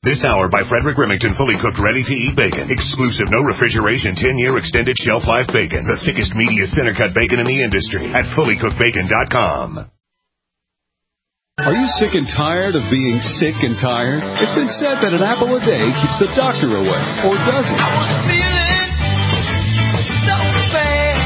This hour by Frederick Remington, fully cooked, ready-to-eat bacon. Exclusive, no refrigeration, 10-year extended shelf life bacon. The thickest, meatiest center-cut bacon in the industry at fullycookedbacon.com. Are you sick and tired of being sick and tired? It's been said that an apple a day keeps the doctor away, or does it? I was feeling so bad.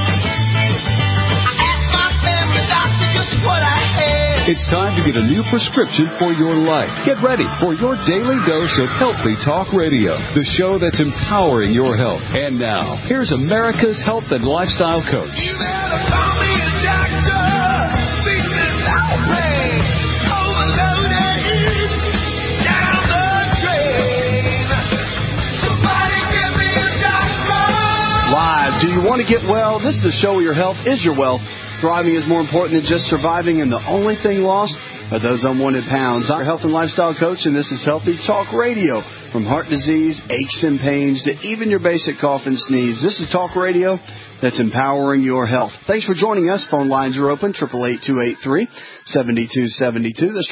I asked my family doctor just what I had. It's time to get a new prescription for your life. Get ready for your daily dose of Healthy Talk Radio, the show that's empowering your health. And now, here's America's health and lifestyle coach. You better call me a doctor. Speak without pain. Overloaded down the drain. Somebody give me a doctor. Live. Do you want to get well? This is the show where your health is your wealth. Thriving is more important than just surviving, and the only thing lost are those unwanted pounds. I'm your health and lifestyle coach, and this is Healthy Talk Radio. From heart disease, aches and pains, to even your basic cough and sneeze, this is Talk Radio that's empowering your health. Thanks for joining us. Phone lines are open, 888-283-7272. That's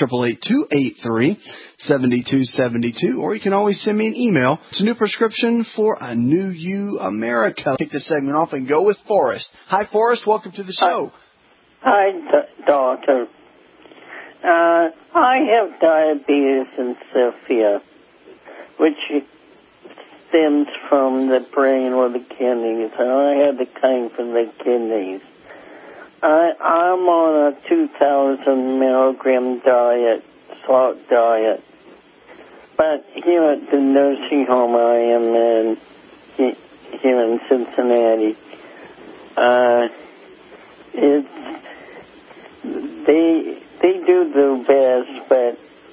888-283-7272. Or you can always send me an email. It's a new prescription for a new you, America. Take this segment off and go with Forrest. Hi, Forrest. Welcome to the show. Hi, Doctor. I have diabetes insipidus, which stems from the brain or the kidneys, and I have the kind for the kidneys. I'm on a 2,000 milligram diet, salt diet, but here at the nursing home I am in, here in Cincinnati, they do their best, but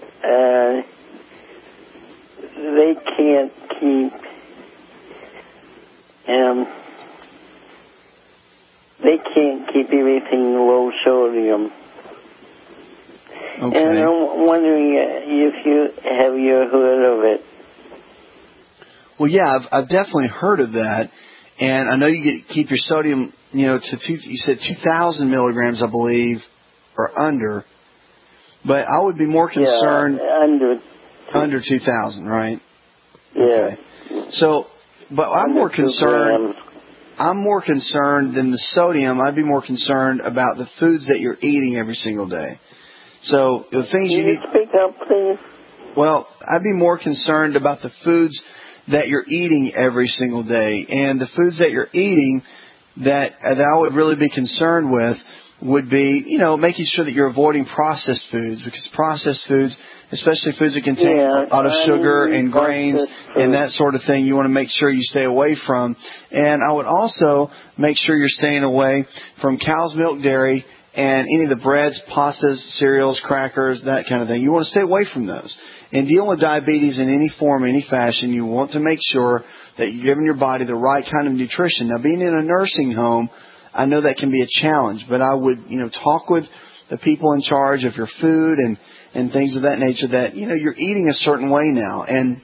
they can't keep everything low sodium. Okay. And I'm wondering if you heard of it. Well, yeah, I've definitely heard of that, and I know you keep your sodium, to you said 2,000 milligrams, I believe, or under. But I would be more concerned under 2,000, right? Yeah. Okay. So, but I'm more concerned. I'm more concerned than the sodium. I'd be more concerned about the foods that you're eating every single day. So the things you need. Speak up, please. Well, I'd be more concerned about the foods that you're eating every single day, and the foods that you're eating that I would really be concerned with would be, making sure that you're avoiding processed foods, because processed foods, especially foods that contain a lot of sugar and grains and that sort of thing, you want to make sure you stay away from. And I would also make sure you're staying away from cow's milk dairy and any of the breads, pastas, cereals, crackers, that kind of thing. You want to stay away from those. And dealing with diabetes in any form, any fashion, you want to make sure that you're giving your body the right kind of nutrition. Now, being in a nursing home, I know that can be a challenge, but I would, talk with the people in charge of your food and things of that nature that, you're eating a certain way now. And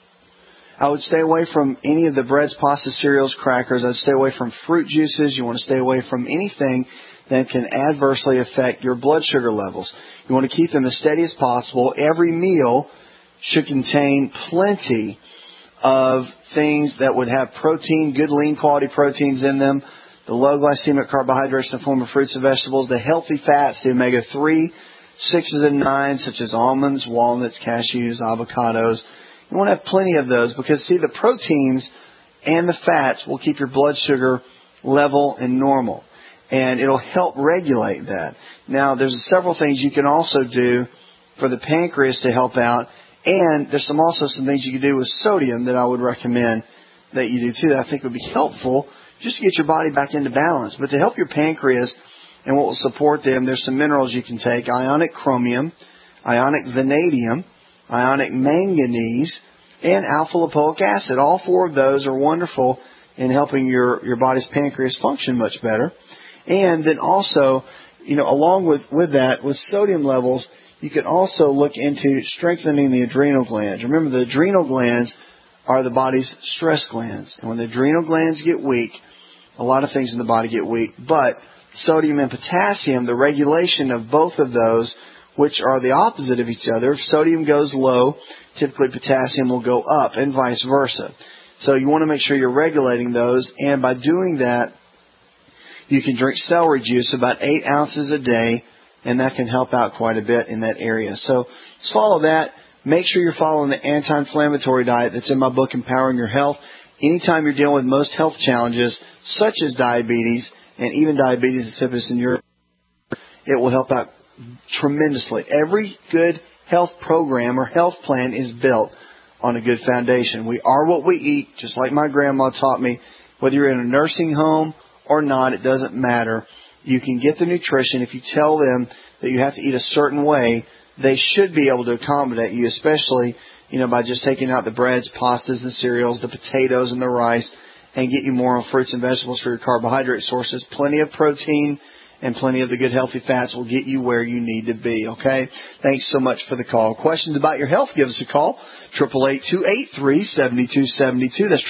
I would stay away from any of the breads, pasta, cereals, crackers. I'd stay away from fruit juices. You want to stay away from anything that can adversely affect your blood sugar levels. You want to keep them as steady as possible. Every meal should contain plenty of things that would have protein, good lean quality proteins in them, the low glycemic carbohydrates in the form of fruits and vegetables, the healthy fats, the omega-3, 6s and 9s, such as almonds, walnuts, cashews, avocados. You want to have plenty of those because, see, the proteins and the fats will keep your blood sugar level and normal, and it'll help regulate that. Now, there's several things you can also do for the pancreas to help out, and there's also some things you can do with sodium that I would recommend that you do too that I think would be helpful just to get your body back into balance. But to help your pancreas and what will support them, there's some minerals you can take: ionic chromium, ionic vanadium, ionic manganese, and alpha-lipoic acid. All four of those are wonderful in helping your body's pancreas function much better. And then also, along with that, with sodium levels, you can also look into strengthening the adrenal glands. Remember, the adrenal glands are the body's stress glands. And when the adrenal glands get weak, a lot of things in the body get weak. But sodium and potassium, the regulation of both of those, which are the opposite of each other. If sodium goes low, typically potassium will go up and vice versa. So you want to make sure you're regulating those, and by doing that, you can drink celery juice about 8 ounces a day, and that can help out quite a bit in that area. So just follow that. Make sure you're following the anti-inflammatory diet that's in my book, Empowering Your Health. Anytime you're dealing with most health challenges, such as diabetes, and even diabetes insipidus in Europe, it will help out tremendously. Every good health program or health plan is built on a good foundation. We are what we eat, just like my grandma taught me. Whether you're in a nursing home or not, it doesn't matter. You can get the nutrition. If you tell them that you have to eat a certain way, they should be able to accommodate you, especially, by just taking out the breads, pastas, and cereals, the potatoes, and the rice, and get you more on fruits and vegetables for your carbohydrate sources. Plenty of protein and plenty of the good healthy fats will get you where you need to be, okay? Thanks so much for the call. Questions about your health, give us a call. 888-283-7272. That's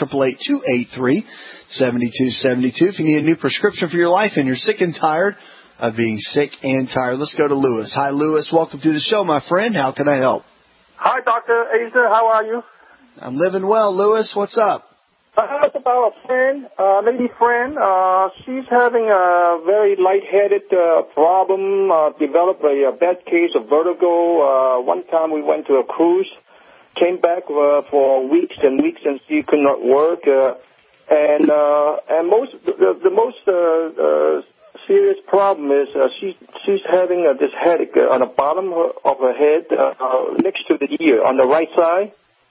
888-283-7272. If you need a new prescription for your life and you're sick and tired of being sick and tired, let's go to Lewis. Hi, Lewis. Welcome to the show, my friend. How can I help? Hi, Dr. Asa. How are you? I'm living well, Lewis. What's up? It's about a friend, lady friend. She's having a very lightheaded problem, developed a bad case of vertigo. One time we went to a cruise, came back for weeks and weeks, and she could not work. And the most serious problem is she's having this headache on the bottom of her head, next to the ear, on the right side.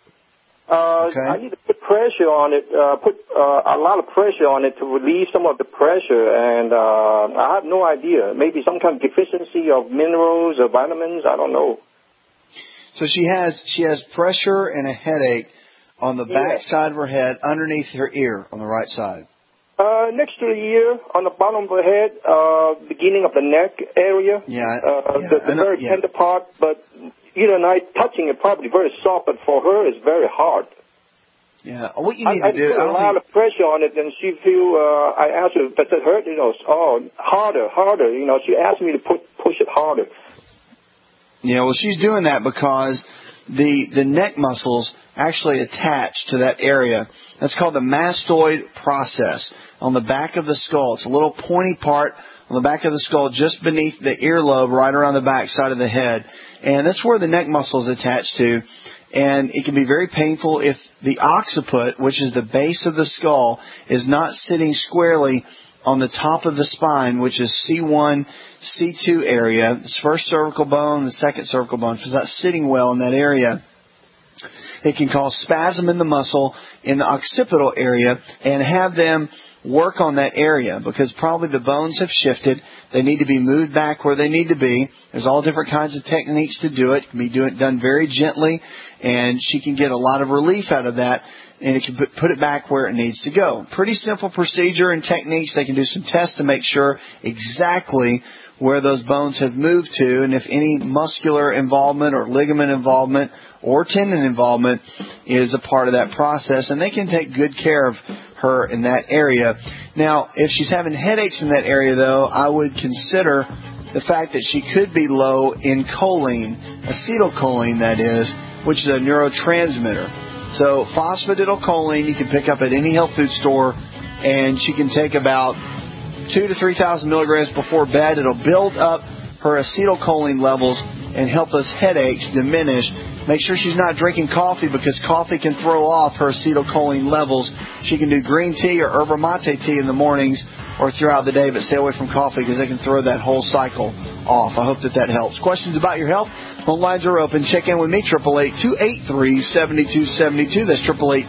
Okay. I need to put pressure on it, a lot of pressure on it to relieve some of the pressure, and I have no idea. Maybe some kind of deficiency of minerals or vitamins. I don't know. So she has pressure and a headache on the back side of her head, underneath her ear, on the right side. Next to the ear, on the bottom of her head, beginning of the neck area. The very tender part, but you and I touching it probably very soft, but for her it's very hard. Yeah, what you need to do. I put a lot of pressure on it, and she feel. I asked her, does it hurt? Harder. She asked me to push it harder. Yeah, well, she's doing that because the neck muscles actually attach to that area. That's called the mastoid process on the back of the skull. It's a little pointy part on the back of the skull just beneath the earlobe, right around the back side of the head. And that's where the neck muscle is attached to. And it can be very painful if the occiput, which is the base of the skull, is not sitting squarely on the top of the spine, which is C1, C2 area. It's first cervical bone, the second cervical bone. If it's not sitting well in that area, it can cause spasm in the muscle in the occipital area, and have them work on that area because probably the bones have shifted. They need to be moved back where they need to be. There's all different kinds of techniques to do it. It can be done very gently, and she can get a lot of relief out of that, and it can put it back where it needs to go. Pretty simple procedure and techniques. They can do some tests to make sure exactly where those bones have moved to, and if any muscular involvement or ligament involvement or tendon involvement is a part of that process, and they can take good care of her in that area. Now, if she's having headaches in that area, though, I would consider the fact that she could be low in choline, acetylcholine that is, which is a neurotransmitter. So phosphatidylcholine you can pick up at any health food store, and she can take about 2,000 to 3,000 milligrams before bed. It'll build up her acetylcholine levels and help those headaches diminish. Make sure she's not drinking coffee because coffee can throw off her acetylcholine levels. She can do green tea or yerba mate tea in the mornings or throughout the day, but stay away from coffee because they can throw that whole cycle off. I hope that helps. Questions about your health? Phone lines are open. Check in with me, 888-283-7272. That's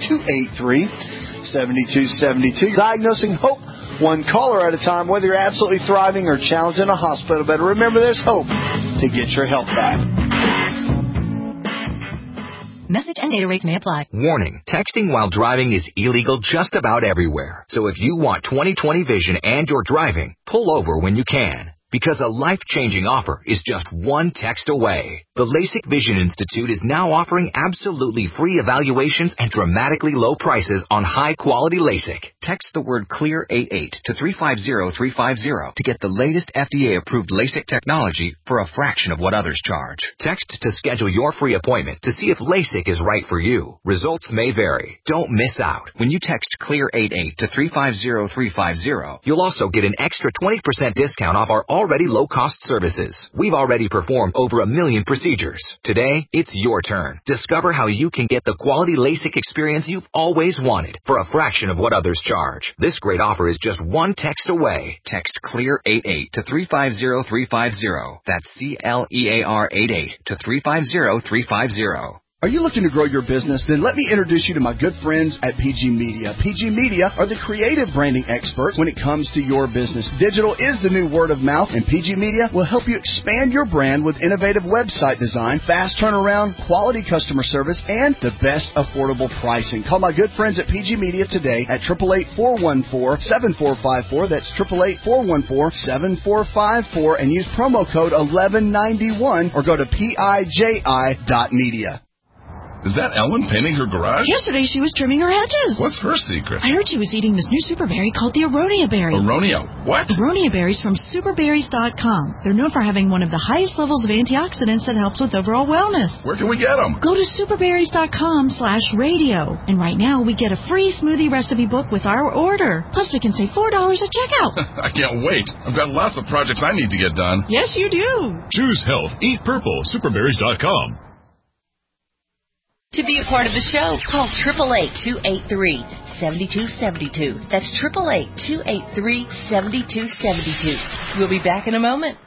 888-283-7272. Diagnosing Hope, one caller at a time. Whether you're absolutely thriving or challenged in a hospital bed, remember there's hope to get your health back. Message and data rates may apply. Warning, texting while driving is illegal just about everywhere. So if you want 20/20 vision and you're driving, pull over when you can. because a life-changing offer is just one text away. The LASIK Vision Institute is now offering absolutely free evaluations and dramatically low prices on high-quality LASIK. Text the word CLEAR88 to 350350 to get the latest FDA-approved LASIK technology for a fraction of what others charge. Text to schedule your free appointment to see if LASIK is right for you. Results may vary. Don't miss out. When you text CLEAR88 to 350350, you'll also get an extra 20% discount off our already low-cost services. We've already performed over 1 million procedures. Today, it's your turn. Discover how you can get the quality LASIK experience you've always wanted for a fraction of what others charge. This great offer is just one text away. Text CLEAR88 to 350350. That's CLEAR88 to 350350. Are you looking to grow your business? Then let me introduce you to my good friends at PG Media. PG Media are the creative branding experts when it comes to your business. Digital is the new word of mouth, and PG Media will help you expand your brand with innovative website design, fast turnaround, quality customer service, and the best affordable pricing. Call my good friends at PG Media today at 888-414-7454. That's 888-414-7454, and use promo code 1191 or go to PIJI.media. Is that Ellen painting her garage? Yesterday she was trimming her hedges. What's her secret? I heard she was eating this new super berry called the Aronia berry. Aronia? What? Aronia berries from superberries.com. They're known for having one of the highest levels of antioxidants that helps with overall wellness. Where can we get them? Go to superberries.com/radio. And right now we get a free smoothie recipe book with our order. Plus we can save $4 at checkout. I can't wait. I've got lots of projects I need to get done. Yes, you do. Choose health. Eat purple. Superberries.com. To be a part of the show, call 888-283-7272. That's 888-283-7272. We'll be back in a moment.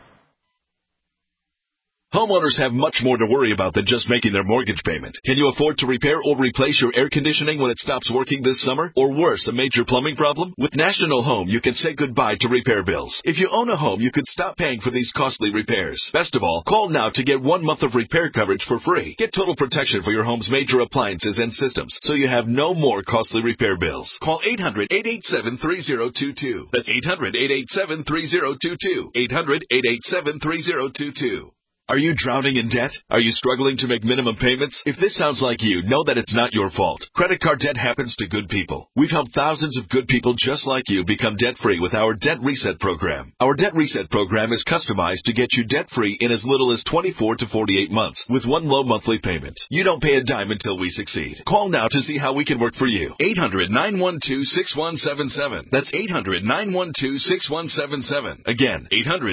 Homeowners have much more to worry about than just making their mortgage payment. Can you afford to repair or replace your air conditioning when it stops working this summer? Or worse, a major plumbing problem? With National Home, you can say goodbye to repair bills. If you own a home, you could stop paying for these costly repairs. Best of all, call now to get 1 month of repair coverage for free. Get total protection for your home's major appliances and systems, so you have no more costly repair bills. Call 800-887-3022. That's 800-887-3022. 800-887-3022. Are you drowning in debt? Are you struggling to make minimum payments? If this sounds like you, know that it's not your fault. Credit card debt happens to good people. We've helped thousands of good people just like you become debt-free with our Debt Reset program. Our Debt Reset program is customized to get you debt-free in as little as 24 to 48 months with one low monthly payment. You don't pay a dime until we succeed. Call now to see how we can work for you. 800-912-6177. That's 800-912-6177. Again,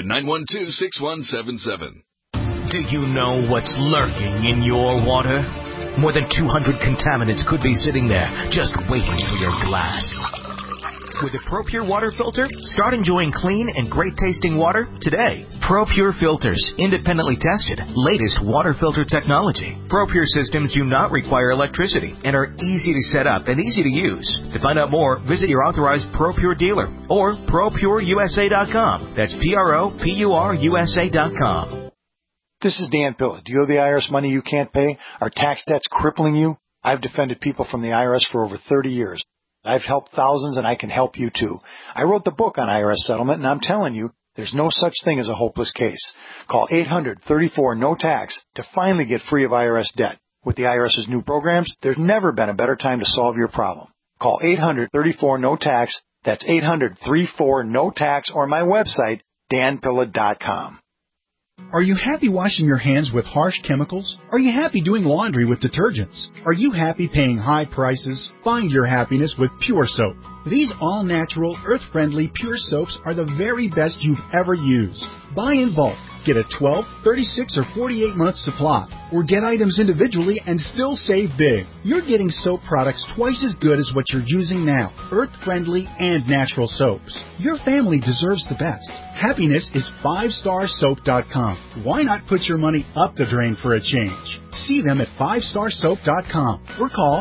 800-912-6177. Do you know what's lurking in your water? More than 200 contaminants could be sitting there, just waiting for your glass. With a ProPure water filter, start enjoying clean and great-tasting water today. ProPure filters, independently tested, latest water filter technology. ProPure systems do not require electricity and are easy to set up and easy to use. To find out more, visit your authorized ProPure dealer or ProPureUSA.com. That's ProPureUSA.com. This is Dan Pilla. Do you owe the IRS money you can't pay? Are tax debts crippling you? I've defended people from the IRS for over 30 years. I've helped thousands, and I can help you too. I wrote the book on IRS settlement, and I'm telling you, there's no such thing as a hopeless case. Call 800-34-NO-TAX to finally get free of IRS debt. With the IRS's new programs, there's never been a better time to solve your problem. Call 800-34-NO-TAX. That's 800-34-NO-TAX, or my website, danpilla.com. Are you happy washing your hands with harsh chemicals? Are you happy doing laundry with detergents? Are you happy paying high prices? Find your happiness with Pure Soap. These all-natural, earth-friendly Pure Soaps are the very best you've ever used. Buy in bulk. Get a 12, 36, or 48-month supply. Or get items individually and still save big. You're getting soap products twice as good as what you're using now. Earth-friendly and natural soaps. Your family deserves the best. Happiness is 5starsoap.com. Why not put your money up the drain for a change? See them at 5starsoap.com or call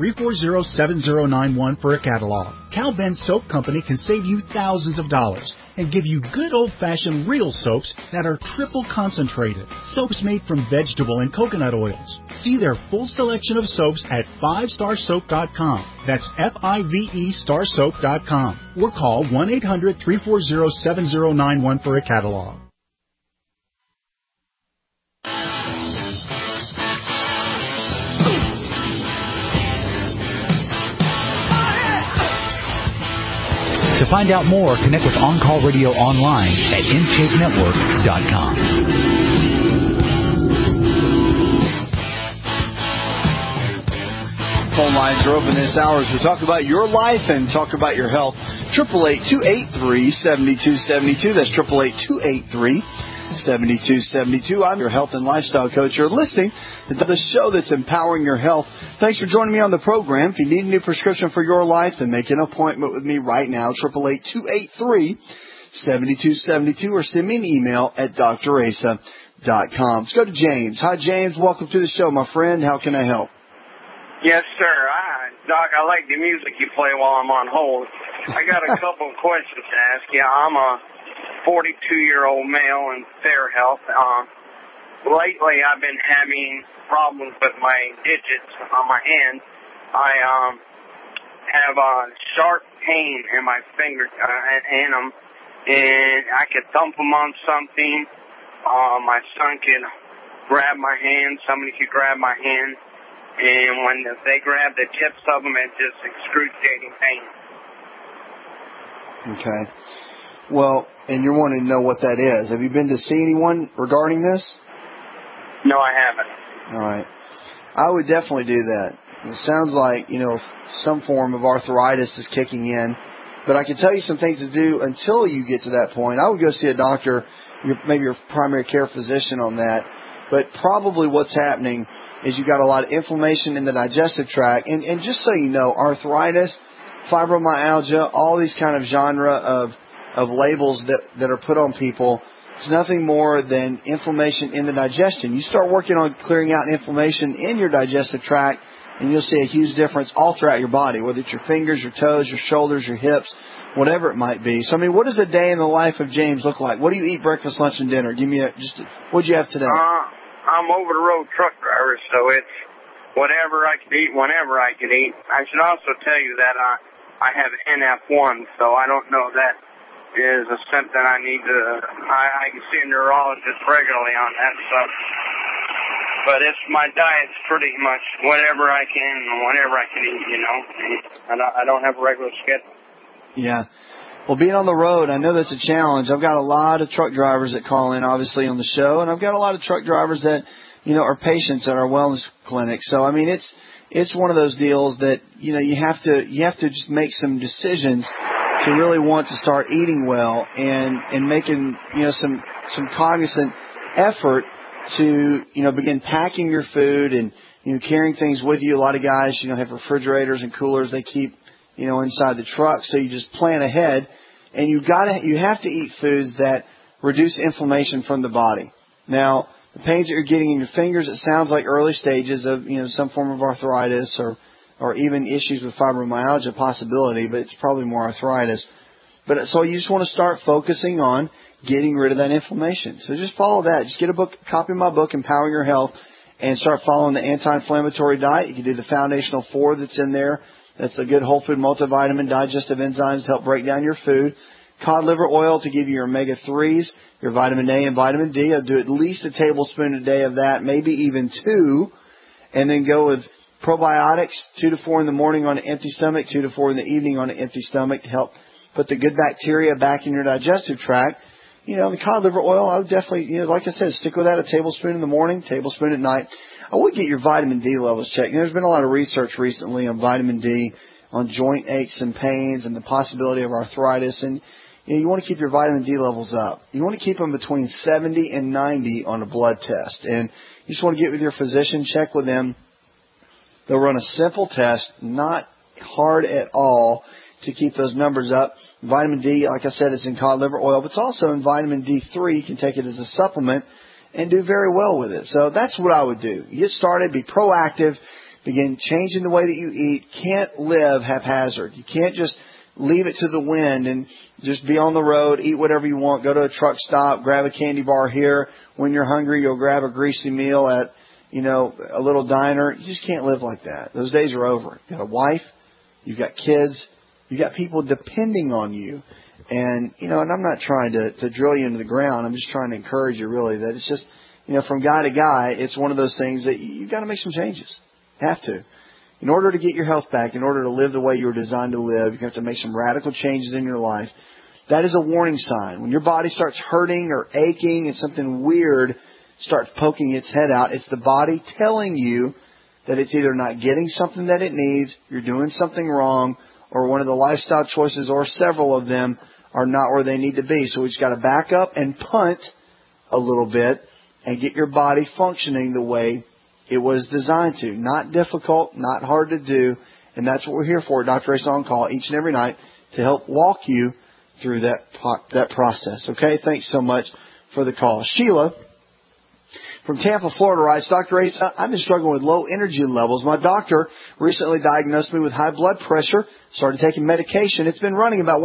1-800-340-7091 for a catalog. Cal Ben Soap Company can save you thousands of dollars. and give you good old-fashioned real soaps that are triple concentrated. Soaps made from vegetable and coconut oils. See their full selection of soaps at 5starsoap.com. That's FIVE starsoap.com. Or call 1-800-340-7091 for a catalog. To find out more, connect with On Call Radio online at InShapeNetwork.com. Phone lines are open this hour as we talk about your life and talk about your health. 888-283-7272. That's 888-283-7272. I'm your health and lifestyle coach. You're listening to the show that's empowering your health. Thanks for joining me on the program. If you need a new prescription for your life, then make an appointment with me right now, 888-283-7272, or send me an email at drasa.com. Let's go to James. Hi, James. Welcome to the show, my friend. How can I help? Yes, sir. Doc, I like the music you play while I'm on hold. I got a couple of questions to ask you. I'm a 42-year-old male in fair health. Lately, I've been having problems with my digits on my hand. I have a sharp pain in my fingers in them, and I could thump them on something. My son could grab my hand. Somebody could grab my hand. And when they grab the tips of them, it's just excruciating pain. Okay. Well, and you're wanting to know what that is. Have you been to see anyone regarding this? No, I haven't. All right. I would definitely do that. It sounds like, some form of arthritis is kicking in. But I can tell you some things to do until you get to that point. I would go see a doctor, maybe your primary care physician on that. But probably what's happening is you've got a lot of inflammation in the digestive tract. And just so you know, arthritis, fibromyalgia, all these kind of genre of labels that are put on people, it's nothing more than inflammation in the digestion. You start working on clearing out inflammation in your digestive tract, and you'll see a huge difference all throughout your body, whether it's your fingers, your toes, your shoulders, your hips, whatever it might be. So, what does a day in the life of James look like? What do you eat breakfast, lunch, and dinner? Give me what'd you have today? I'm over-the-road truck driver, so it's whatever I can eat whenever I can eat. I should also tell you that I have NF1, so I don't know that is a symptom I need to... I can see a neurologist regularly on that stuff. But my diet's pretty much whatever I can and whenever I can eat, I don't have a regular schedule. Yeah. Well, being on the road, I know that's a challenge. I've got a lot of truck drivers that call in, obviously, on the show, and I've got a lot of truck drivers that, are patients at our wellness clinic. So, it's one of those deals that, you have to just make some decisions to really want to start eating well and making, some cognizant effort to, begin packing your food and, carrying things with you. A lot of guys, have refrigerators and coolers they keep, inside the truck. So you just plan ahead, and you have to eat foods that reduce inflammation from the body. Now, the pains that you're getting in your fingers, it sounds like early stages of, some form of arthritis or even issues with fibromyalgia possibility, but it's probably more arthritis. But so you just want to start focusing on getting rid of that inflammation. So just follow that. Just get a copy of my book, Empowering Your Health, and start following the anti-inflammatory diet. You can do the Foundational 4 that's in there. That's a good whole food multivitamin, digestive enzymes to help break down your food. Cod liver oil to give you your omega-3s, your vitamin A and vitamin D. I'll do at least a tablespoon a day of that, maybe even 2. And then go with probiotics, 2 to 4 in the morning on an empty stomach, 2 to 4 in the evening on an empty stomach to help put the good bacteria back in your digestive tract. The cod liver oil, I would definitely, like I said, stick with that, a tablespoon in the morning, tablespoon at night. I would get your vitamin D levels checked. There's been a lot of research recently on vitamin D, on joint aches and pains and the possibility of arthritis. And, you want to keep your vitamin D levels up. You want to keep them between 70 and 90 on a blood test. And you just want to get with your physician, check with them. They'll run a simple test, not hard at all, to keep those numbers up. Vitamin D, like I said, is in cod liver oil, but it's also in vitamin D3. You can take it as a supplement and do very well with it. So that's what I would do. You get started, be proactive, begin changing the way that you eat. Can't live haphazard. You can't just leave it to the wind and just be on the road, eat whatever you want, go to a truck stop, grab a candy bar here. When you're hungry, you'll grab a greasy meal at, a little diner. You just can't live like that. Those days are over. You've got a wife, you've got kids, you've got people depending on you. And, and I'm not trying to drill you into the ground. I'm just trying to encourage you really that it's just, from guy to guy, it's one of those things that you got to make some changes. You have to. In order to get your health back, in order to live the way you were designed to live, you have to make some radical changes in your life. That is a warning sign. When your body starts hurting or aching and something weird starts poking its head out, it's the body telling you that it's either not getting something that it needs, you're doing something wrong, or one of the lifestyle choices or several of them are not where they need to be. So we just got to back up and punt a little bit and get your body functioning the way it was designed to. Not difficult, not hard to do, and that's what we're here for, Dr. Ace On Call, each and every night to help walk you through that process. Okay, thanks so much for the call. Sheila from Tampa, Florida writes, Dr. Ace, I've been struggling with low energy levels. My doctor recently diagnosed me with high blood pressure, started taking medication. It's been running about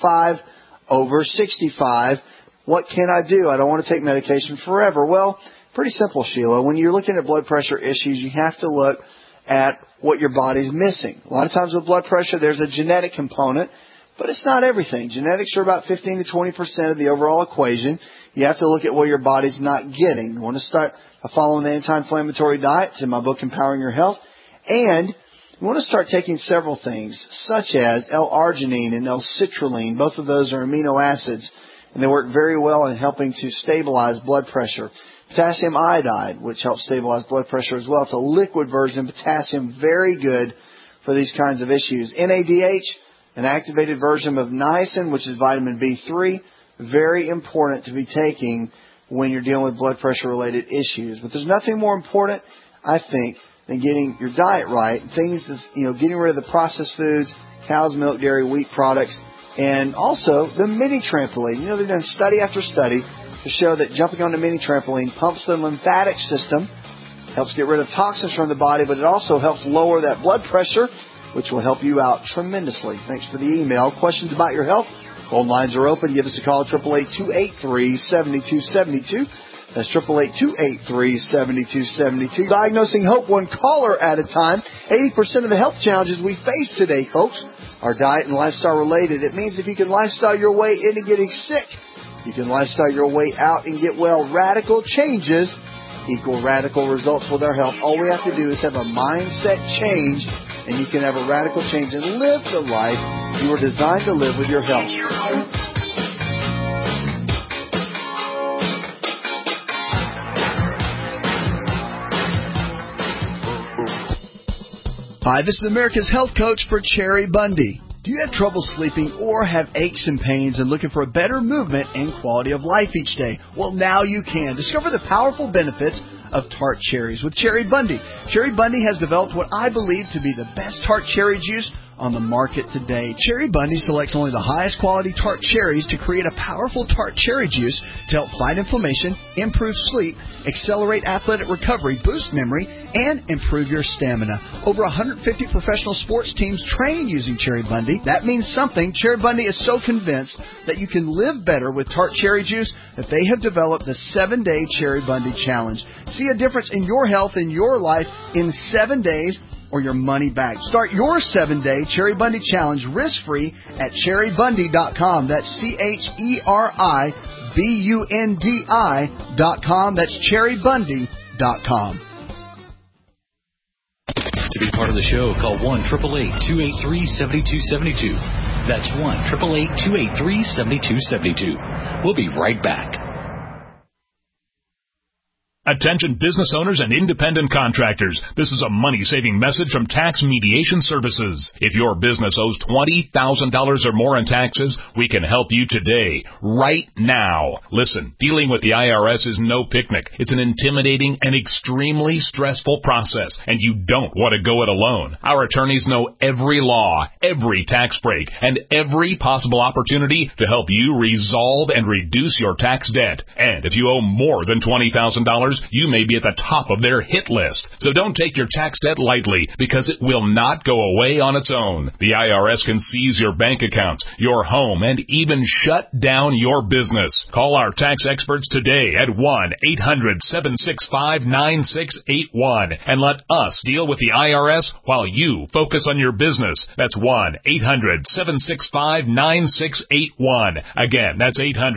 155/65. What can I do? I don't want to take medication forever. Well, pretty simple, Sheila. When you're looking at blood pressure issues, you have to look at what your body's missing. A lot of times with blood pressure, there's a genetic component, but it's not everything. Genetics are about 15 to 20% of the overall equation. You have to look at what your body's not getting. You want to start following the anti-inflammatory diet. It's in my book, Empowering Your Health. And you want to start taking several things, such as L-arginine and L-citrulline. Both of those are amino acids, and they work very well in helping to stabilize blood pressure. Potassium iodide, which helps stabilize blood pressure as well. It's a liquid version of potassium, very good for these kinds of issues. NADH, an activated version of niacin, which is vitamin B3, very important to be taking when you're dealing with blood pressure-related issues. But there's nothing more important, I think, than getting your diet right. Things that, getting rid of the processed foods, cow's milk, dairy, wheat products, and also the mini trampoline. They've done study after study to show that jumping on the mini trampoline pumps the lymphatic system, helps get rid of toxins from the body, but it also helps lower that blood pressure, which will help you out tremendously. Thanks for the email. Questions about your health? Phone lines are open. Give us a call at 888-283-7272. That's 888-283-7272. Diagnosing hope, one caller at a time. 80% of the health challenges we face today, folks, are diet and lifestyle related. It means if you can lifestyle your way into getting sick, you can lifestyle your way out and get well. Radical changes equal radical results with our health. All we have to do is have a mindset change, and you can have a radical change and live the life you were designed to live with your health. Hi, this is America's Health Coach for Cherry Bundy. Do you have trouble sleeping or have aches and pains and looking for a better movement and quality of life each day? Well, now you can. Discover the powerful benefits of tart cherries with Cherry Bundy. Cherry Bundy has developed what I believe to be the best tart cherry juice on the market today. Cherry Bundy selects only the highest quality tart cherries to create a powerful tart cherry juice to help fight inflammation, improve sleep, accelerate athletic recovery, boost memory, and improve your stamina. Over 150 professional sports teams train using Cherry Bundy. That means something. Cherry Bundy is so convinced that you can live better with tart cherry juice that they have developed the 7-Day Cherry Bundy Challenge. See a difference in your health and your life in 7 days, or your money back. Start your 7-Day Cherry Bundy Challenge risk-free at cherrybundy.com. That's CHERIBUNDI.com. That's cherrybundy.com. To be part of the show, call 1-888-283-7272. That's 1-888-283-7272. We'll be right back. Attention business owners and independent contractors. This is a money-saving message from Tax Mediation Services. If your business owes $20,000 or more in taxes, we can help you today, right now. Listen, dealing with the IRS is no picnic. It's an intimidating and extremely stressful process, and you don't want to go it alone. Our attorneys know every law, every tax break, and every possible opportunity to help you resolve and reduce your tax debt. And if you owe more than $20,000, customers, you may be at the top of their hit list. So don't take your tax debt lightly, because it will not go away on its own. The IRS can seize your bank accounts, your home, and even shut down your business. Call our tax experts today at 1-800-765-9681 and let us deal with the IRS while you focus on your business. That's 1-800-765-9681. Again, that's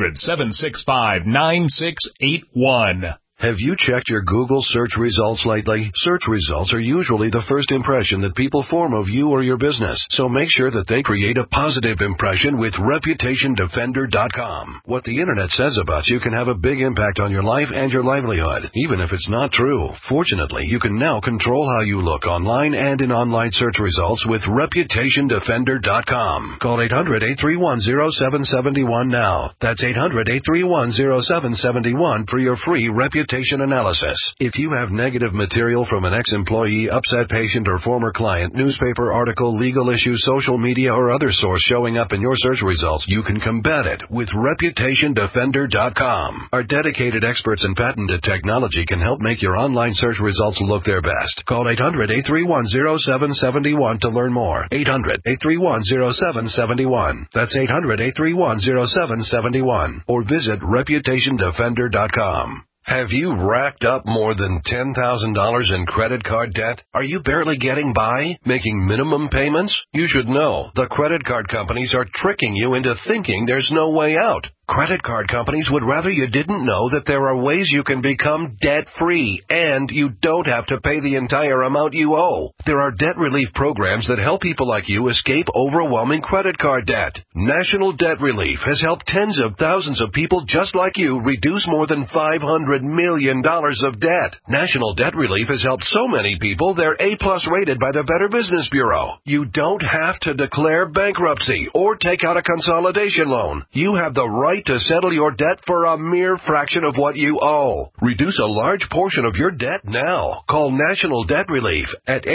800-765-9681. Have you checked your Google search results lately? Search results are usually the first impression that people form of you or your business, so make sure that they create a positive impression with ReputationDefender.com. What the Internet says about you can have a big impact on your life and your livelihood, even if it's not true. Fortunately, you can now control how you look online and in online search results with ReputationDefender.com. Call 800-831-0771 now. That's 800-831-0771 for your free reputation analysis. If you have negative material from an ex-employee, upset patient, or former client, newspaper article, legal issue, social media, or other source showing up in your search results, you can combat it with ReputationDefender.com. Our dedicated experts in patented technology can help make your online search results look their best. Call 800-831-0771 to learn more. 800-831-0771. That's 800-831-0771. Or visit ReputationDefender.com. Have you racked up more than $10,000 in credit card debt? Are you barely getting by, making minimum payments? You should know the credit card companies are tricking you into thinking there's no way out. Credit card companies would rather you didn't know that there are ways you can become debt-free, and you don't have to pay the entire amount you owe. There are debt relief programs that help people like you escape overwhelming credit card debt. National Debt Relief has helped tens of thousands of people just like you reduce more than $500 million of debt. National Debt Relief has helped so many people they're A-plus rated by the Better Business Bureau. You don't have to declare bankruptcy or take out a consolidation loan. You have the right to settle your debt for a mere fraction of what you owe. Reduce a large portion of your debt now. Call National Debt Relief at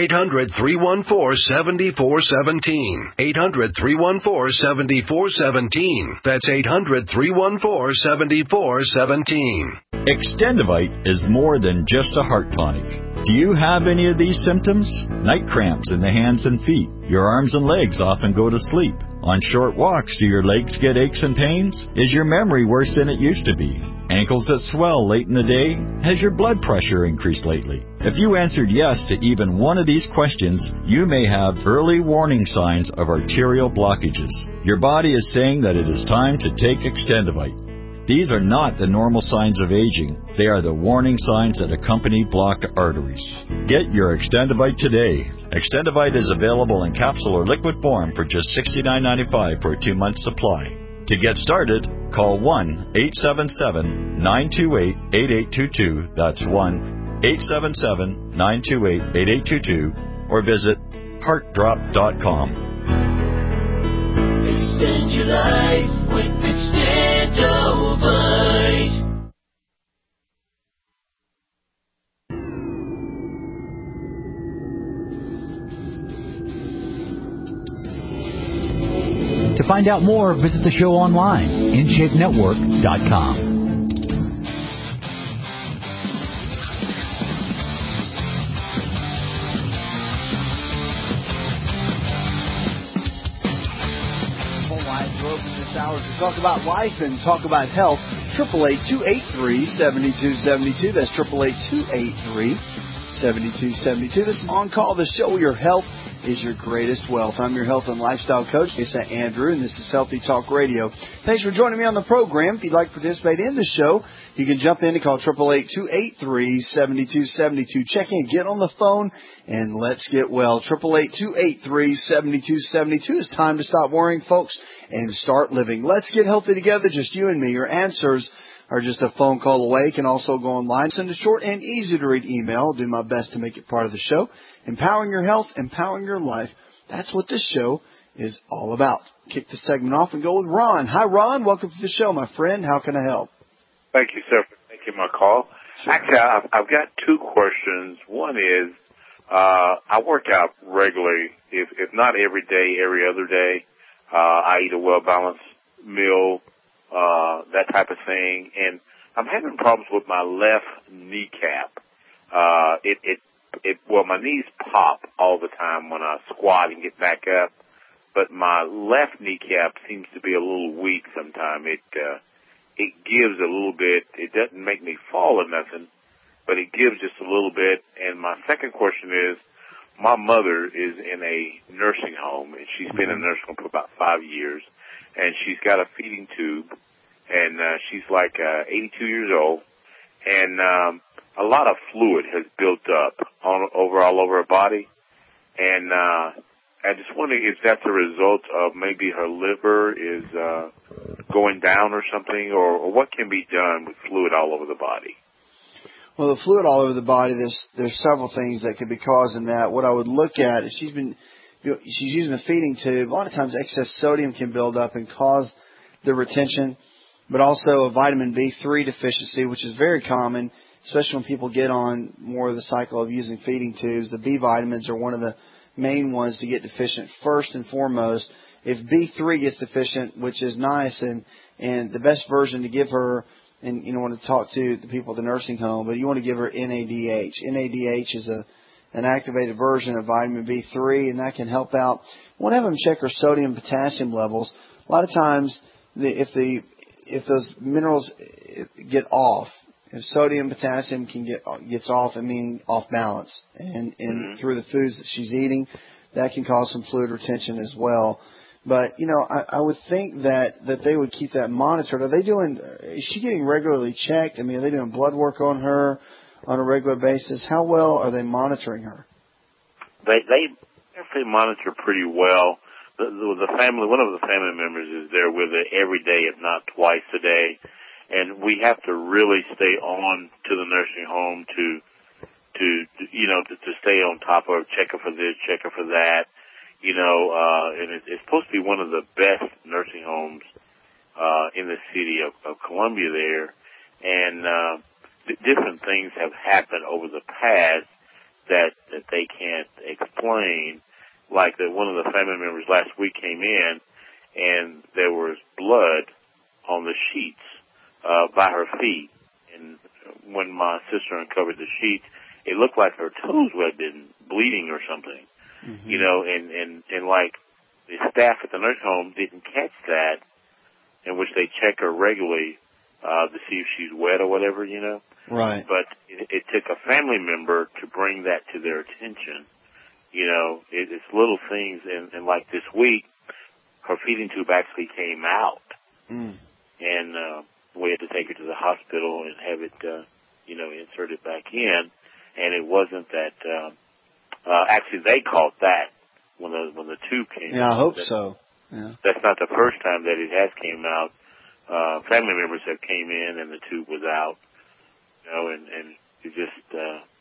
800-314-7417. 800-314-7417. That's 800-314-7417. Extendivite is more than just a heart tonic. Do you have any of these symptoms? Night cramps in the hands and feet. Your arms and legs often go to sleep. On short walks, do your legs get aches and pains? Is your memory worse than it used to be? Ankles that swell late in the day? Has your blood pressure increased lately? If you answered yes to even one of these questions, you may have early warning signs of arterial blockages. Your body is saying that it is time to take Extendivite. These are not the normal signs of aging. They are the warning signs that accompany blocked arteries. Get your Extendivite today. Extendivite is available in capsule or liquid form for just $69.95 for a 2-month supply. To get started, call 1-877-928-8822. That's 1-877-928-8822. Or visit heartdrop.com. Extend your life with Extendivite. To find out more, visit the show online, InShapeNetwork.com. To talk about life and talk about health. 888-283-7272. That's 888-283-7272. This is On Call, the show where your health is your greatest wealth. I'm your health and lifestyle coach, Lisa Andrew, and this is Healthy Talk Radio. Thanks for joining me on the program. If you'd like to participate in the show, you can jump in and call 888-283-7272. Check in, get on the phone, and let's get well. 888-283-7272. It's time to stop worrying, folks, and start living. Let's get healthy together, just you and me. Your answers are just a phone call away. You can also go online. Send a short and easy-to-read email. I'll do my best to make it part of the show. Empowering your health, empowering your life. That's what this show is all about. Kick the segment off and go with Ron. Hi, Ron. Welcome to the show, my friend. How can I help? Thank you, sir, for taking my call. Sure. Actually, I've got two questions. One is, I work out regularly, if not every day, every other day. I eat a well-balanced meal, that type of thing. And I'm having problems with my left kneecap. Well, my knees pop all the time when I squat and get back up, but my left kneecap seems to be a little weak sometimes. It gives a little bit. It doesn't make me fall or nothing, but it gives just a little bit. And my second question is, my mother is in a nursing home, and she's been in a nursing home for about 5 years, and she's got a feeding tube, and she's like 82 years old, and a lot of fluid has built up all over her body, and I just wonder if that's a result of maybe her liver is going down or something, or what can be done with fluid all over the body. Well, the fluid all over the body, there's several things that could be causing that. What I would look at is she's using a feeding tube. A lot of times excess sodium can build up and cause the retention, but also a vitamin B3 deficiency, which is very common, especially when people get on more of the cycle of using feeding tubes. The B vitamins are one of the main ones to get deficient first and foremost. If B3 gets deficient, which is niacin, and the best version to give her, and you don't want to talk to the people at the nursing home, but you want to give her NADH. NADH is an activated version of vitamin B3, and that can help out. You want to have them check her sodium and potassium levels. A lot of times, if those minerals get off, if sodium and potassium gets off, meaning off balance, and through the foods that she's eating, that can cause some fluid retention as well. But, I would think that they would keep that monitored. Is she getting regularly checked? I mean, are they doing blood work on her on a regular basis? How well are they monitoring her? They definitely monitor pretty well. The family, one of the family members is there with her every day, if not twice a day. And we have to really stay on to the nursing home to stay on top of her, check her for this, check her for that. And it's supposed to be one of the best nursing homes in the city of Columbia there. And different things have happened over the past that they can't explain. Like that one of the family members last week came in, and there was blood on the sheets by her feet. And when my sister uncovered the sheets, it looked like her toes had been bleeding or something. Mm-hmm. And like the staff at the nursing home didn't catch that, in which they check her regularly to see if she's wet or whatever, Right. But it took a family member to bring that to their attention. It's little things, and like this week, her feeding tube actually came out, and we had to take her to the hospital and have it, inserted back in, and it wasn't that. Actually, they caught that when the tube came out. Yeah, I hope so. Yeah. That's not the first time that it has came out. Family members have came in and the tube was out. And it's just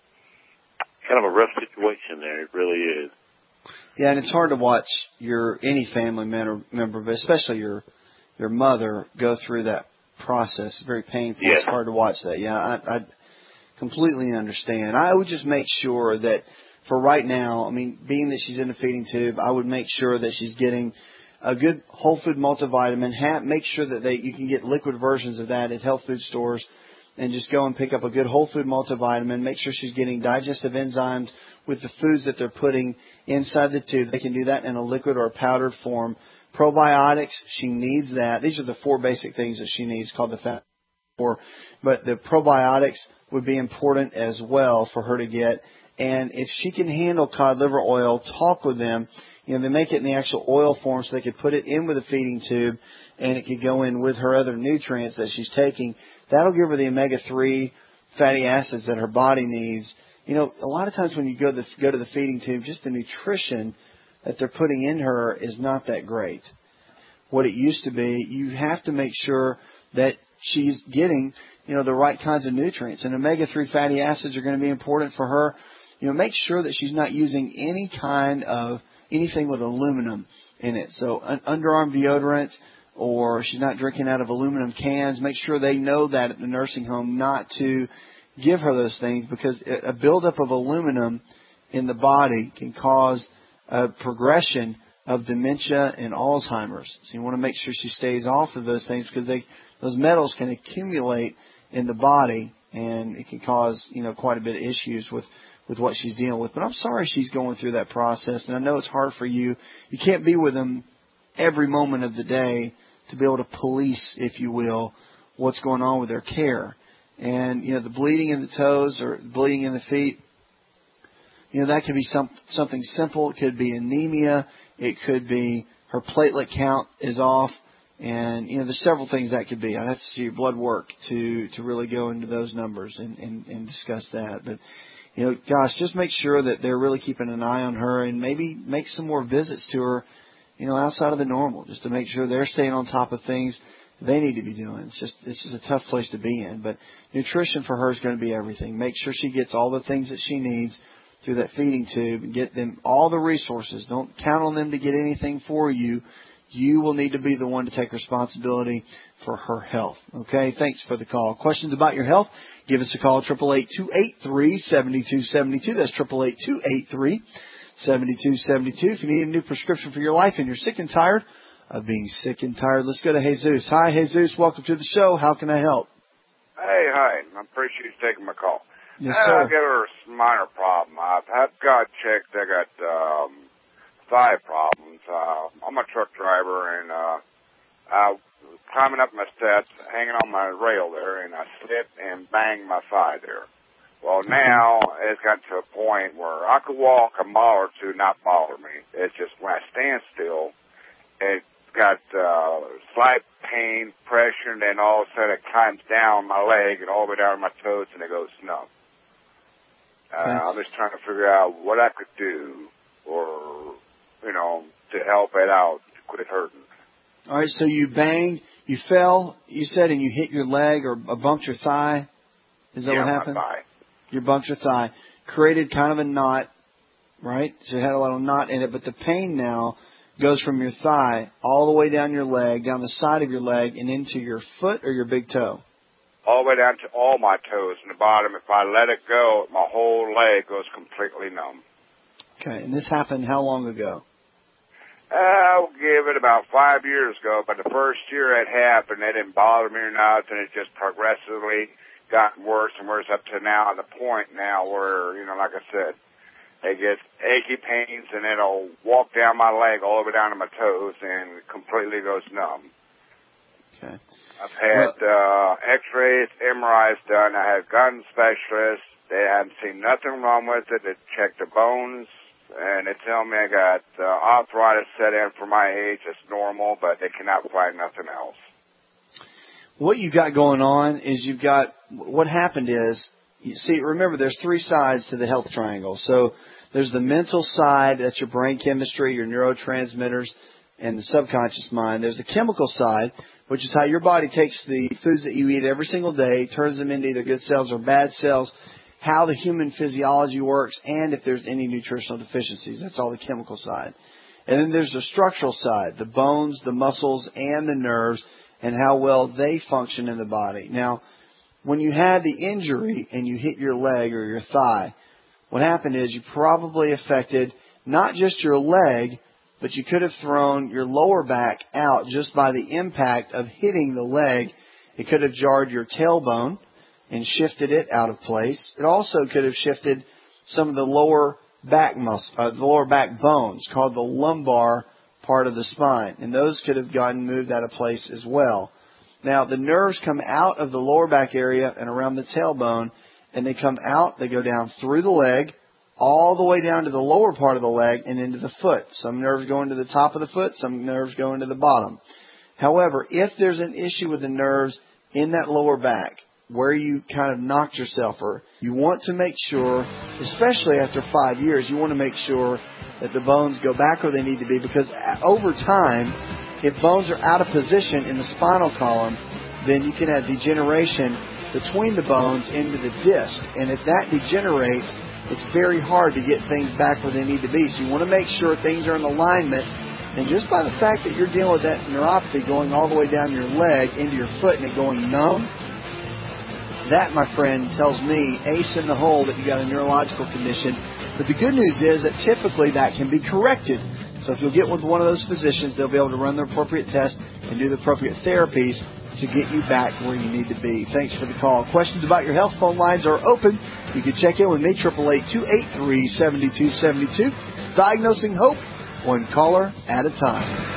kind of a rough situation there. It really is. Yeah, and it's hard to watch any family member, but especially your mother, go through that process. It's very painful. Yes. It's hard to watch that. Yeah, I completely understand. I would just make sure that for right now, being that she's in a feeding tube, I would make sure that she's getting a good whole food multivitamin. Make sure that you can get liquid versions of that at health food stores, and just go and pick up a good whole food multivitamin. Make sure she's getting digestive enzymes with the foods that they're putting inside the tube. They can do that in a liquid or a powdered form. Probiotics, she needs that. These are the 4 basic things that she needs, called the fat 4. But the probiotics would be important as well for her to get. And if she can handle cod liver oil, talk with them. They make it in the actual oil form, so they could put it in with a feeding tube, and it could go in with her other nutrients that she's taking. That'll give her the omega-3 fatty acids that her body needs. A lot of times when you go to the feeding tube, just the nutrition that they're putting in her is not that great. What it used to be, you have to make sure that she's getting, the right kinds of nutrients. And omega-3 fatty acids are going to be important for her. Make sure that she's not using any kind of anything with aluminum in it. So underarm deodorant, or she's not drinking out of aluminum cans. Make sure they know that at the nursing home not to give her those things, because a buildup of aluminum in the body can cause a progression of dementia and Alzheimer's. So you want to make sure she stays off of those things, because those metals can accumulate in the body, and it can cause, quite a bit of issues with what she's dealing with. But I'm sorry she's going through that process, and I know it's hard for you. You can't be with them every moment of the day to be able to police, if you will, what's going on with their care. And, the bleeding in the toes or bleeding in the feet, that could be something simple. It could be anemia. It could be her platelet count is off. And, there's several things that could be. I'd have to see your blood work to really go into those numbers and discuss that. But, gosh, just make sure that they're really keeping an eye on her and maybe make some more visits to her, outside of the normal, just to make sure they're staying on top of things they need to be doing. It's just a tough place to be in. But nutrition for her is going to be everything. Make sure she gets all the things that she needs through that feeding tube and get them all the resources. Don't count on them to get anything for you. You will need to be the one to take responsibility for her health. Okay? Thanks for the call. Questions about your health? Give us a call, 888-283-7272. That's 888-283-7272. If you need a new prescription for your life and you're sick and tired of being sick and tired, let's go to Jesus. Hi, Jesus. Welcome to the show. How can I help? Hey, hi. I appreciate you taking my call. Yes, sir. I got a minor problem. I've got checked. I got thigh problems. I'm a truck driver, and I was climbing up my steps, hanging on my rail there, and I slipped and banged my thigh there. Well, now it's gotten to a point where I could walk a mile or two, not bother me. It's just when I stand still, it's got slight pain, pressure, and then all of a sudden it climbs down my leg and all the way down to my toes, and it goes numb. I'm just trying to figure out what I could do or, to help it out, to quit it hurting. All right, so you banged, you fell, you said, and you hit your leg or bumped your thigh? Is that what happened? My thigh. You bumped your thigh. Created kind of a knot, right? So it had a little knot in it, but the pain now goes from your thigh all the way down your leg, down the side of your leg, and into your foot or your big toe? All the way down to all my toes in the bottom. If I let it go, my whole leg goes completely numb. Okay, and this happened how long ago? I'll give it about 5 years ago, but the first year it happened, it didn't bother me or nothing. It just progressively got worse and worse up to now, at the point now where, like I said, it gets achy pains and it'll walk down my leg all the way down to my toes and completely goes numb. Okay. I've had x-rays, MRIs done. I had gun specialists. They haven't seen nothing wrong with it. They checked the bones, and they tell me I got arthritis set in for my age. It's normal, but they cannot find nothing else. What you've got going on is what happened is, remember there's three sides to the health triangle. So there's the mental side, that's your brain chemistry, your neurotransmitters, and the subconscious mind. There's the chemical side, which is how your body takes the foods that you eat every single day, turns them into either good cells or bad cells, how the human physiology works, and if there's any nutritional deficiencies. That's all the chemical side. And then there's the structural side, the bones, the muscles, and the nerves, and how well they function in the body. Now, when you had the injury and you hit your leg or your thigh, what happened is you probably affected not just your leg, but you could have thrown your lower back out just by the impact of hitting the leg. It could have jarred your tailbone and shifted it out of place. It also could have shifted some of the lower back bones, called the lumbar part of the spine, and those could have gotten moved out of place as well. Now, the nerves come out of the lower back area and around the tailbone, and they come out, they go down through the leg, all the way down to the lower part of the leg and into the foot. Some nerves go into the top of the foot, some nerves go into the bottom. However, if there's an issue with the nerves in that lower back, where you kind of knocked yourself, or you want to make sure, especially after 5 years, you want to make sure that the bones go back where they need to be, because over time, if bones are out of position in the spinal column, then you can have degeneration between the bones into the disc. And if that degenerates, it's very hard to get things back where they need to be. So you want to make sure things are in alignment. And just by the fact that you're dealing with that neuropathy going all the way down your leg into your foot and it going numb, that, my friend, tells me, ace in the hole, that you got a neurological condition. But the good news is that typically that can be corrected. So if you'll get with one of those physicians, they'll be able to run the appropriate tests and do the appropriate therapies to get you back where you need to be. Thanks for the call. Questions about your health, phone lines are open. You can check in with me, 888-283-7272. Diagnosing Hope, one caller at a time.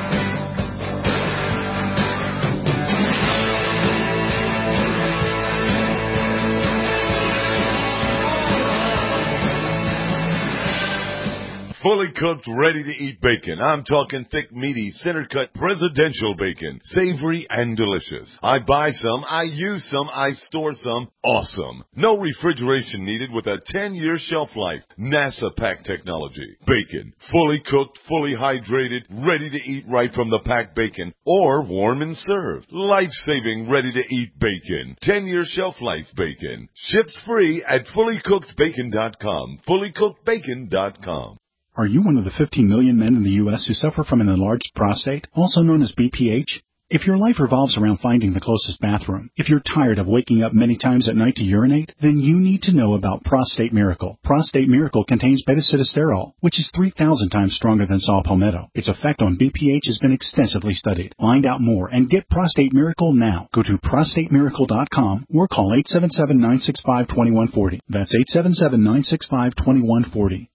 Fully cooked, ready-to-eat bacon. I'm talking thick, meaty, center-cut presidential bacon. Savory and delicious. I buy some, I use some, I store some. Awesome. No refrigeration needed with a 10-year shelf life. NASA pack technology. Bacon. Fully cooked, fully hydrated, ready to eat right from the packed bacon. Or warm and served. Life-saving, ready-to-eat bacon. 10-year shelf life bacon. Ships free at fullycookedbacon.com. Fullycookedbacon.com. Are you one of the 15 million men in the U.S. who suffer from an enlarged prostate, also known as BPH? If your life revolves around finding the closest bathroom, if you're tired of waking up many times at night to urinate, then you need to know about Prostate Miracle. Prostate Miracle contains beta-sitosterol, which is 3,000 times stronger than saw palmetto. Its effect on BPH has been extensively studied. Find out more and get Prostate Miracle now. Go to prostatemiracle.com or call 877-965-2140. That's 877-965-2140.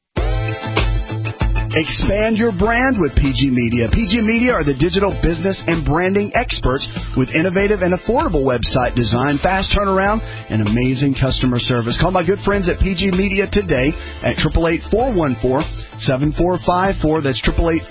Expand your brand with PG Media. PG Media are the digital business and branding experts with innovative and affordable website design, fast turnaround, and amazing customer service. Call my good friends at PG Media today at 888-414-7454. That's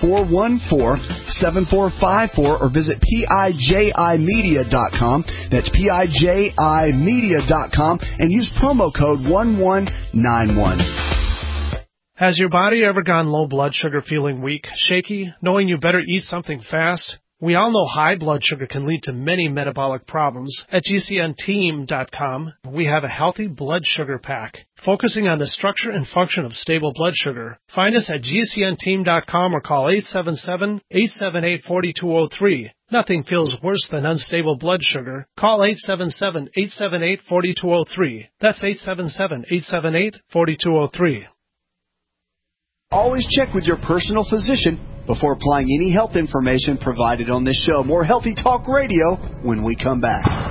888-414-7454, or visit PIJImedia.com. That's PIJImedia.com, and use promo code 1191. Has your body ever gone low blood sugar, feeling weak, shaky, knowing you better eat something fast? We all know high blood sugar can lead to many metabolic problems. At GCNteam.com, we have a healthy blood sugar pack, focusing on the structure and function of stable blood sugar. Find us at GCNteam.com or call 877-878-4203. Nothing feels worse than unstable blood sugar. Call 877-878-4203. That's 877-878-4203. Always check with your personal physician before applying any health information provided on this show. More Healthy Talk Radio when we come back.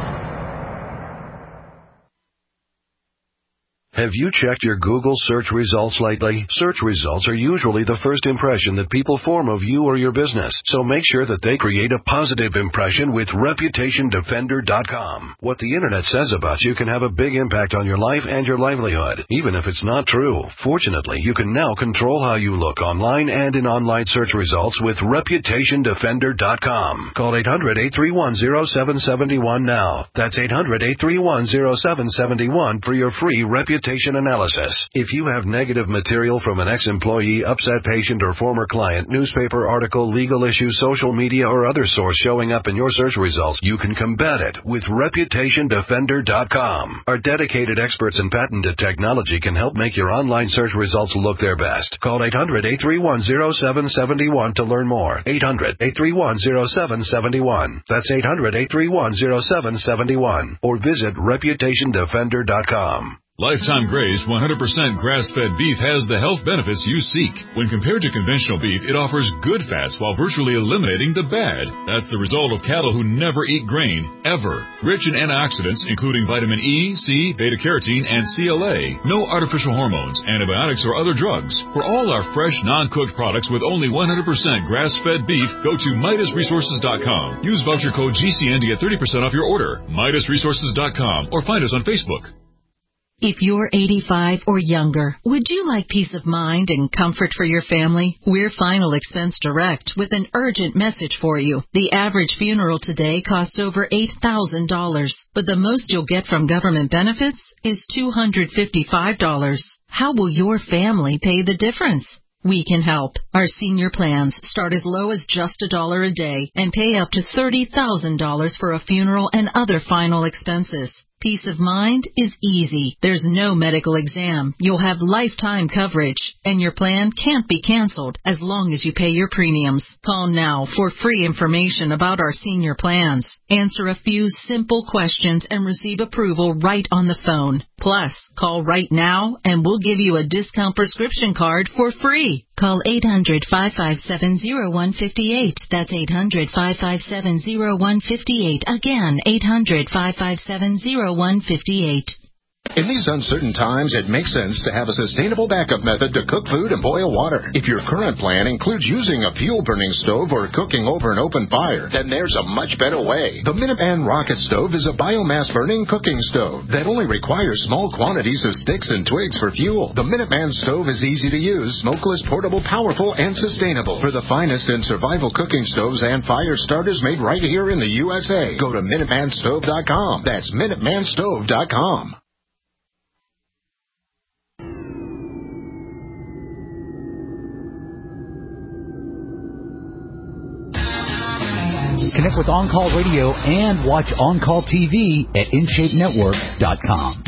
Have you checked your Google search results lately? Search results are usually the first impression that people form of you or your business, so make sure that they create a positive impression with ReputationDefender.com. What the Internet says about you can have a big impact on your life and your livelihood, even if it's not true. Fortunately, you can now control how you look online and in online search results with ReputationDefender.com. Call 800-831-0771 now. That's 800-831-0771 for your free reputation analysis. If you have negative material from an ex-employee, upset patient, or former client, newspaper article, legal issue, social media, or other source showing up in your search results, you can combat it with ReputationDefender.com. Our dedicated experts in patented technology can help make your online search results look their best. Call 800-831-0771 to learn more. 800-831-0771. That's 800-831-0771. Or visit ReputationDefender.com. Lifetime Graze 100% grass-fed beef has the health benefits you seek. When compared to conventional beef, it offers good fats while virtually eliminating the bad. That's the result of cattle who never eat grain, ever. Rich in antioxidants, including vitamin E, C, beta-carotene, and CLA. No artificial hormones, antibiotics, or other drugs. For all our fresh, non-cooked products with only 100% grass-fed beef, go to MidasResources.com. Use voucher code GCN to get 30% off your order. MidasResources.com, or find us on Facebook. If you're 85 or younger, would you like peace of mind and comfort for your family? We're Final Expense Direct with an urgent message for you. The average funeral today costs over $8,000, but the most you'll get from government benefits is $255. How will your family pay the difference? We can help. Our senior plans start as low as just $1 a day and pay up to $30,000 for a funeral and other final expenses. Peace of mind is easy. There's no medical exam. You'll have lifetime coverage, and your plan can't be canceled as long as you pay your premiums. Call now for free information about our senior plans. Answer a few simple questions and receive approval right on the phone. Plus, call right now and we'll give you a discount prescription card for free. Call 800-557-0158. That's 800-557-0158. Again, 800-557-0158. In these uncertain times, it makes sense to have a sustainable backup method to cook food and boil water. If your current plan includes using a fuel-burning stove or cooking over an open fire, then there's a much better way. The Minuteman Rocket Stove is a biomass-burning cooking stove that only requires small quantities of sticks and twigs for fuel. The Minuteman Stove is easy to use, smokeless, portable, powerful, and sustainable. For the finest in survival cooking stoves and fire starters made right here in the USA, go to MinutemanStove.com. That's MinutemanStove.com. Connect with On Call Radio and watch On Call TV at InShapeNetwork.com.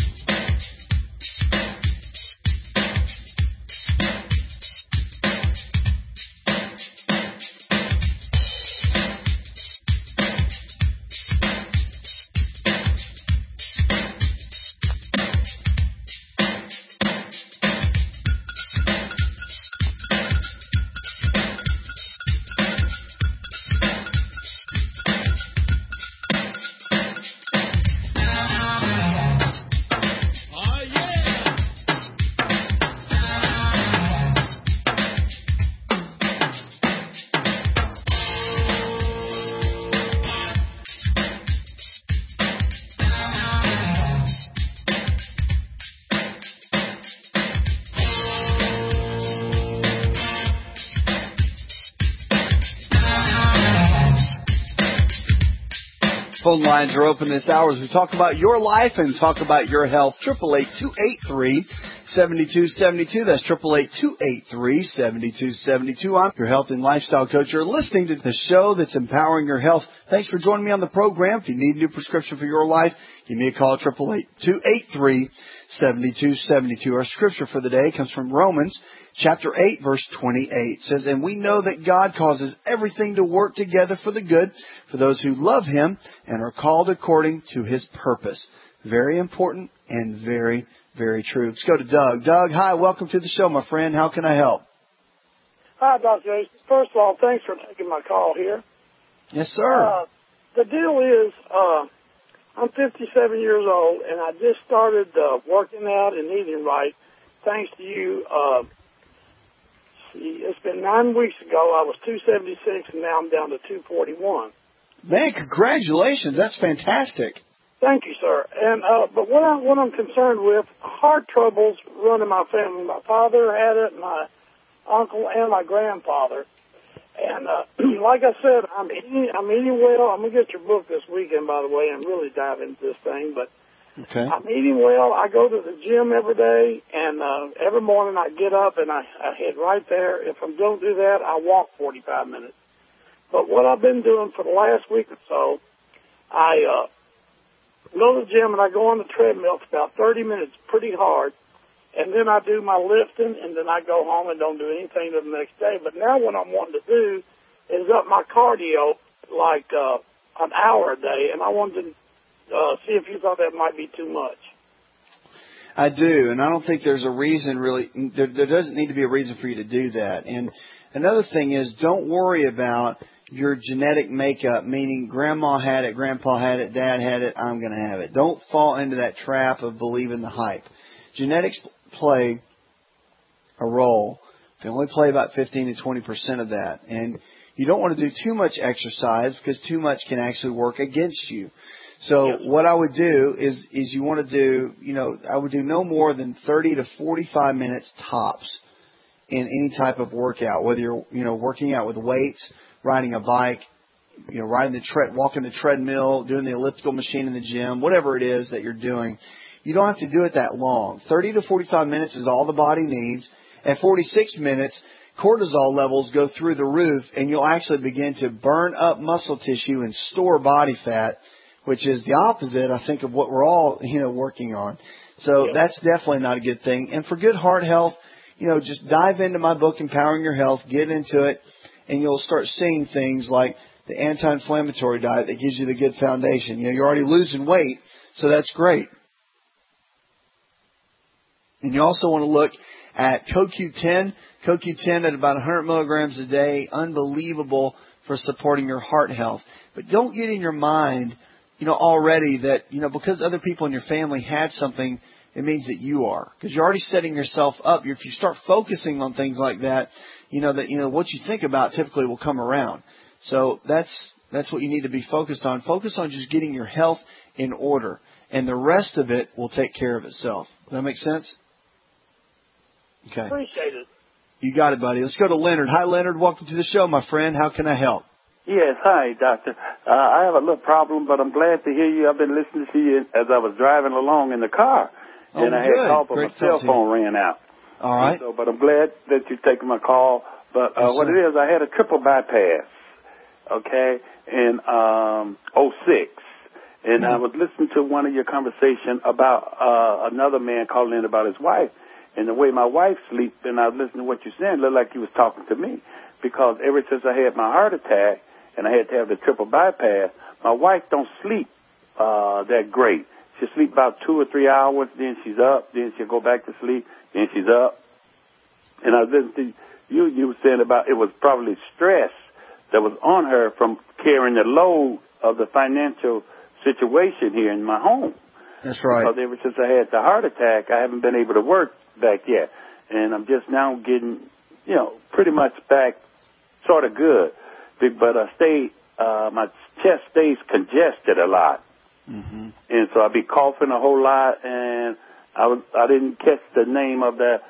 Phone lines are open this hour as we talk about your life and talk about your health. 888-283-7272. That's 888-283-7272. I'm your health and lifestyle coach. You're listening to the show that's empowering your health. Thanks for joining me on the program. If you need a new prescription for your life, give me a call at 888-283-7272. Our scripture for the day comes from Romans chapter 8, verse 28. It says, "And we know that God causes everything to work together for the good for those who love Him and are called according to His purpose." Very important and very, very true. Let's go to Doug. Doug, hi. Welcome to the show, my friend. How can I help? Hi, Dr. Ace. First of all, thanks for taking my call here. Yes, sir. The deal is, I'm 57 years old, and I just started working out and eating right, thanks to you. It's been 9 weeks ago. I was 276, and now I'm down to 241. Man, congratulations. That's fantastic. Thank you, sir. And but what I'm concerned with, heart troubles run in my family. My father had it, my uncle, and my grandfather. And like I said, I'm eating well. I'm gonna get your book this weekend, by the way, and really dive into this thing. But okay. I'm eating well. I go to the gym every day, and every morning I get up and I head right there. If I don't do that, I walk 45 minutes. But what I've been doing for the last week or so, I go to the gym and I go on the treadmill for about 30 minutes, pretty hard, and then I do my lifting, and then I go home and don't do anything the next day. But now what I'm wanting to do is up my cardio like an hour a day, and I wanted to see if you thought that might be too much. I do, and I don't think there's a reason really. There doesn't need to be a reason for you to do that. And another thing is, don't worry about your genetic makeup, meaning grandma had it, grandpa had it, dad had it, I'm going to have it. Don't fall into that trap of believing the hype. Genetics play a role. They only play about 15 to 20% of that. And you don't want to do too much exercise because too much can actually work against you. So what I would do is you want to do, I would do no more than 30 to 45 minutes tops in any type of workout, whether you're, working out with weights, riding a bike, walking the treadmill, doing the elliptical machine in the gym, whatever it is that you're doing. You don't have to do it that long. 30 to 45 minutes is all the body needs. At 46 minutes, cortisol levels go through the roof, and you'll actually begin to burn up muscle tissue and store body fat, which is the opposite, I think, of what we're all, working on. So that's definitely not a good thing. And for good heart health, just dive into my book, Empowering Your Health, get into it, and you'll start seeing things like the anti-inflammatory diet that gives you the good foundation. You're already losing weight, so that's great. And you also want to look at CoQ10. CoQ10 at about 100 milligrams a day, unbelievable for supporting your heart health. But don't get in your mind, already that, because other people in your family had something, it means that you are. Because you're already setting yourself up. If you start focusing on things like that, what you think about typically will come around. So that's what you need to be focused on. Focus on just getting your health in order. And the rest of it will take care of itself. Does that make sense? Okay. Appreciate it. You got it, buddy. Let's go to Leonard. Hi, Leonard. Welcome to the show, my friend. How can I help? Yes, hi, Doctor. I have a little problem, but I'm glad to hear you. I've been listening to you as I was driving along in the car. And I had called, but my cell phone ran out. All right. So, but I'm glad that you're taking my call. But what it is, I had a triple bypass, okay, in 06. And I was listening to one of your conversation about another man calling in about his wife. And the way my wife sleeps, and I was listening to what you're saying, it looked like he was talking to me. Because ever since I had my heart attack and I had to have the triple bypass, my wife don't sleep that great. She sleep about 2 or 3 hours, then she's up, then she'll go back to sleep, then she's up. And I was listening to you were saying about it was probably stress that was on her from carrying the load of the financial situation here in my home. That's right. Because ever since I had the heart attack, I haven't been able to work back yet. And I'm just now getting, pretty much back sort of good. But my chest stays congested a lot. Mm-hmm. And so I be coughing a whole lot, and I didn't catch the name of the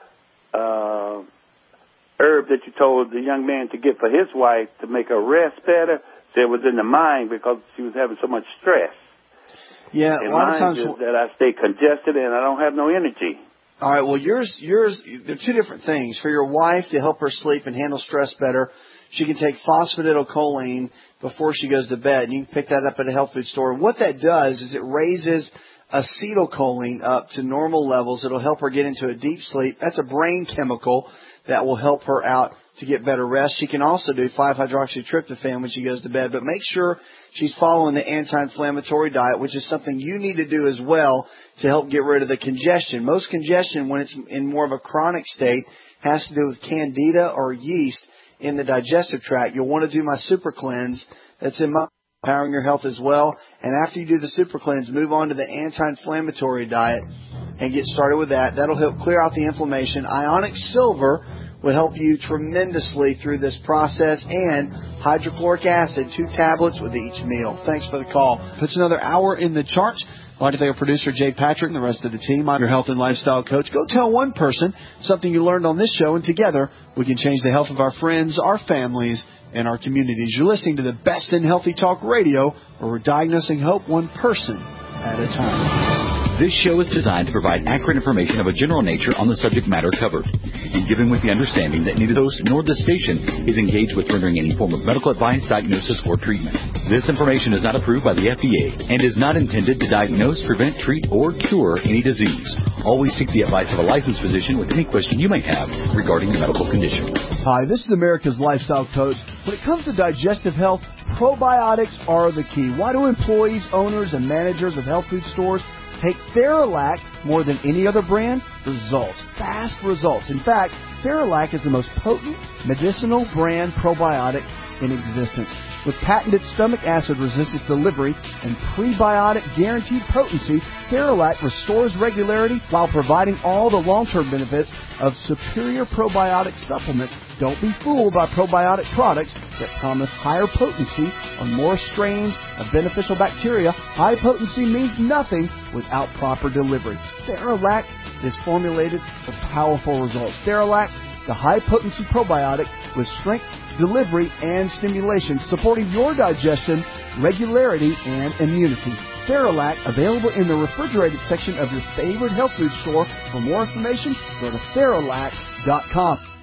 herb that you told the young man to get for his wife to make her rest better. So it was in the mind because she was having so much stress. Yeah, and a lot of times that I stay congested and I don't have no energy. All right, well, yours, there are two different things. For your wife, to help her sleep and handle stress better, she can take phosphatidylcholine before she goes to bed, and you can pick that up at a health food store. What that does is it raises acetylcholine up to normal levels. It'll help her get into a deep sleep. That's a brain chemical that will help her out to get better rest. She can also do 5-hydroxytryptophan when she goes to bed, but make sure she's following the anti-inflammatory diet, which is something you need to do as well to help get rid of the congestion. Most congestion, when it's in more of a chronic state, has to do with candida or yeast in the digestive tract. You'll want to do my Super Cleanse. That's in my Powering Your Health as well. And after you do the Super Cleanse, move on to the anti-inflammatory diet and get started with that. That'll help clear out the inflammation. Ionic Silver will help you tremendously through this process, and hydrochloric acid, 2 tablets with each meal. Thanks for the call. Puts another hour in the charts. I'd like to thank our producer, Jay Patrick, and the rest of the team. I'm your health and lifestyle coach. Go tell one person something you learned on this show, and together we can change the health of our friends, our families, and our communities. You're listening to the best in healthy talk radio, where we're diagnosing hope one person at a time. This show is designed to provide accurate information of a general nature on the subject matter covered, and given with the understanding that neither host nor the station is engaged with rendering any form of medical advice, diagnosis, or treatment. This information is not approved by the FDA and is not intended to diagnose, prevent, treat, or cure any disease. Always seek the advice of a licensed physician with any question you may have regarding your medical condition. Hi, this is America's Lifestyle Coach. When it comes to digestive health, probiotics are the key. Why do employees, owners, and managers of health food stores take Theralac more than any other brand? Results. Fast results. In fact, Theralac is the most potent medicinal brand probiotic in existence. With patented stomach acid resistance delivery and prebiotic guaranteed potency, Theralac restores regularity while providing all the long-term benefits of superior probiotic supplements. Don't be fooled by probiotic products that promise higher potency on more strains of beneficial bacteria. High potency means nothing without proper delivery. Theralac is formulated for powerful results. Theralac, the high-potency probiotic with strength, delivery, and stimulation, supporting your digestion, regularity, and immunity. Theralac, available in the refrigerated section of your favorite health food store. For more information, go to Theralac.com.